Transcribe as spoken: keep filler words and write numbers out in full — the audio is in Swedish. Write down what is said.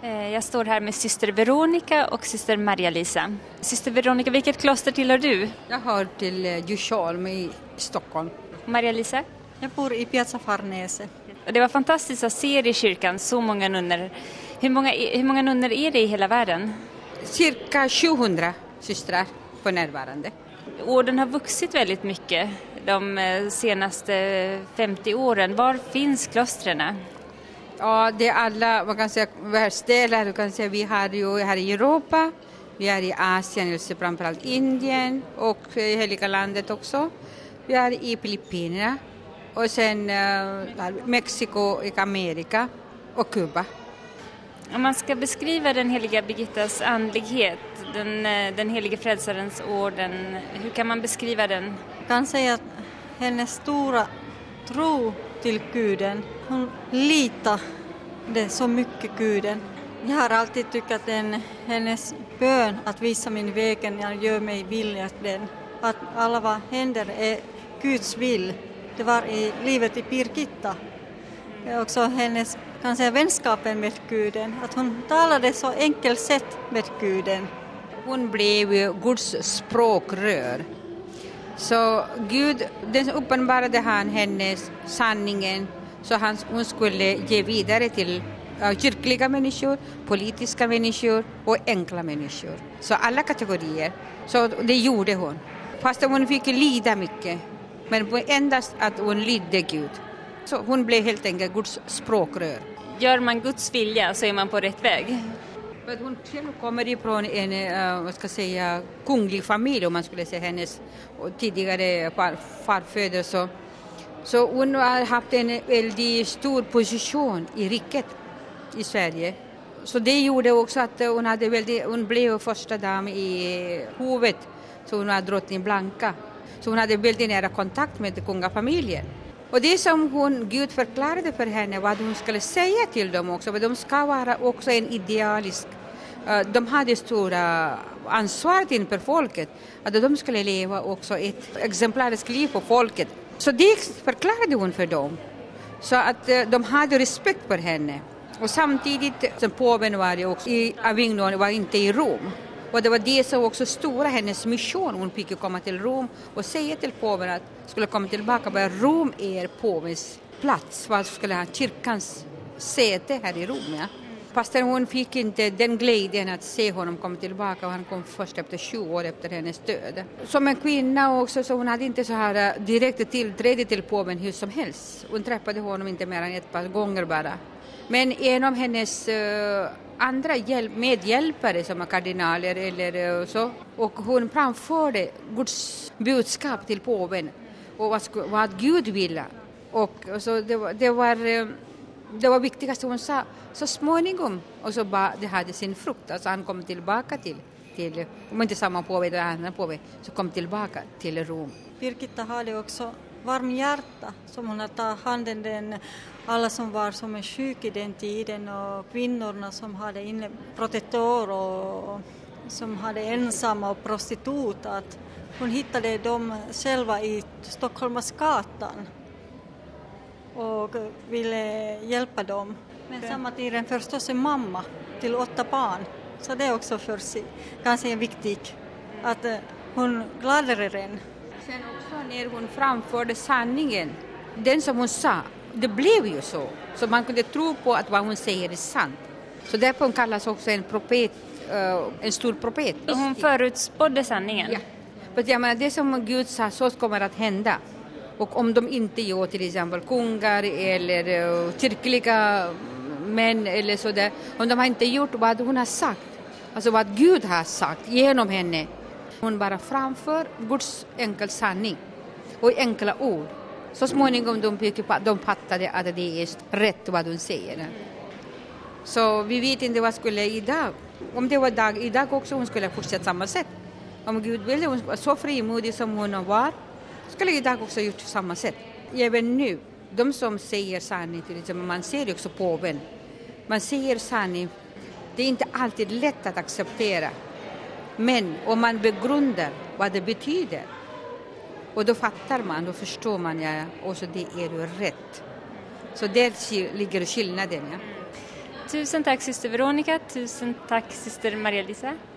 Jag står här med syster Veronica och syster Maria-Lisa. Syster Veronica, vilket kloster tillhör du? Jag hör till Djursholm i Stockholm. Maria-Lisa? Jag bor i Piazza Farnese. Det var fantastiskt att se er i kyrkan, så många nunnor. Hur många, hur många nunnor är det i hela världen? Cirka sjuhundra systrar för närvarande. Orden har vuxit väldigt mycket de senaste femtio åren. Var finns klostren? Ja, det är alla, man kan säga, världsdelar. Du kan säga, vi har ju här i Europa, vi är i Asien, alltså framförallt Indien och i Heliga landet också. Vi är i Filippinerna och sen uh, Mexiko och Amerika och Kuba. Om man ska beskriva den heliga Birgittas andlighet, den, den helige frälsarens orden, hur kan man beskriva den? Jag kan säga att hennes stora tro till Guden, hon litar det så mycket Guden. Jag har alltid tyckt att den, hennes bön att visa min vägen, jag gör mig villig att den, att alla vad händer är Guds vill. Det var i livet i Birgitta. Det är också hennes, kan säga, vänskapen med Guden, att hon talade så enkelt sätt med Guden. Hon blev Guds språkrör. Så Gud, den uppenbarade han hennes sanningen så han, hon skulle ge vidare till uh, kyrkliga människor, politiska människor och enkla människor. Så alla kategorier. Så det gjorde hon. Fast hon fick lida mycket. Men endast att hon lydde Gud. Så hon blev helt enkelt Guds språkrör. Gör man Guds vilja så är man på rätt väg. Men hon själv kommer ifrån en uh, vad ska jag säga, kunglig familj, om man skulle säga hennes tidigare far, farföder. Så, så hon har haft en väldigt stor position i riket i Sverige. Så det gjorde också att hon, hade väldigt, hon blev första dam i hovet. Så hon var drottning Blanka. Så hon hade väldigt nära kontakt med kungafamiljen. Och det som hon, Gud förklarade för henne vad hon skulle säga till dem också. De ska vara också en idealisk. De hade stora ansvar inför folket. Att de skulle leva också ett exemplariskt liv på folket. Så det förklarade hon för dem. Så att de hade respekt för henne. Och samtidigt som påven var ju också i Avignon, var inte i Rom. Och det var det som också stora hennes mission. Hon fick komma till Rom och säga till påven att skulle komma tillbaka. För Rom är påvens plats. Vad skulle ha kyrkans säte här i Rom. Ja. Fast hon fick inte den glädjen att se honom komma tillbaka. Och han kom först efter tjugo år efter hennes död. Som en kvinna också, så hon hade inte så här direkt tillträde till påven hur som helst. Hon träffade honom inte mer än ett par gånger bara. Men en av hennes uh, andra hjälp, medhjälpare som är kardinaler eller uh, så. Och hon framförde Guds budskap till påven. Och vad, vad Gud ville. Och, och så det var, det var, uh, det var viktigast hon sa. Så småningom. Och så bara, det hade sin frukt. Alltså han kom tillbaka till, till om inte samma påve eller annan påve. Så kom tillbaka till Rom. Birgitta hade också varm hjärta som hon har tagit handen den alla som var som är sjuk i den tiden och kvinnorna som hade inne protektor och som hade ensamma och prostitut, att hon hittade dem själva i Stockholmsgatan och ville hjälpa dem. Men samma tiden förstås en mamma till åtta barn, så det är också för sig ganska viktigt att hon gladade den. Sen också när hon framförde sanningen, den som hon sa, det blev ju så. Så man kunde tro på att vad hon säger är sant. Så därför hon kallas också en profet, uh, en stor profet. Hon förutspådde sanningen. Ja. För jag menar, det som Gud sa, så kommer att hända. Och om de inte gör till exempel kungar eller uh, kyrkliga män eller sådär. Om de har inte gjort vad hon har sagt. Alltså vad Gud har sagt genom henne. Hon bara framför Guds enkel sanning och enkla ord. Så småningom de, de fattade att det är rätt vad hon säger. Så vi vet inte vad skulle idag. Om det var dag, idag också hon skulle fortsätta samma sätt. Om Gud ville, hon var så frimodig som hon var, skulle idag också gjort samma sätt. Även nu, de som säger sanning, till exempel, man ser också påven. Man säger sanning, det är inte alltid lätt att acceptera. Men om man begrundar vad det betyder, och då fattar man, då förstår man, ja, och så det är ju rätt. Så där ligger skillnaden. Ja. Tusen tack syster Veronica, tusen tack syster Maria-Lisa.